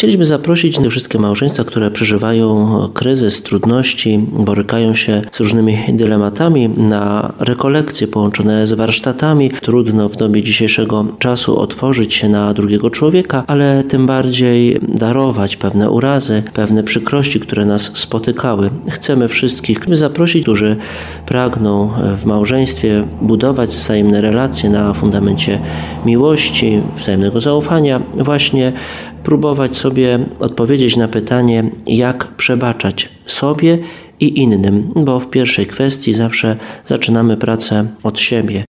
Chcieliśmy zaprosić te wszystkie małżeństwa, które przeżywają kryzys, trudności, borykają się z różnymi dylematami, na rekolekcje połączone z warsztatami. Trudno w dobie dzisiejszego czasu otworzyć się na drugiego człowieka, ale tym bardziej darować pewne urazy, pewne przykrości, które nas spotykały. Chcemy wszystkich zaprosić, którzy pragną w małżeństwie budować wzajemne relacje na fundamencie miłości, wzajemnego zaufania, właśnie próbować sobie odpowiedzieć na pytanie, jak przebaczać sobie i innym, bo w pierwszej kwestii zawsze zaczynamy pracę od siebie.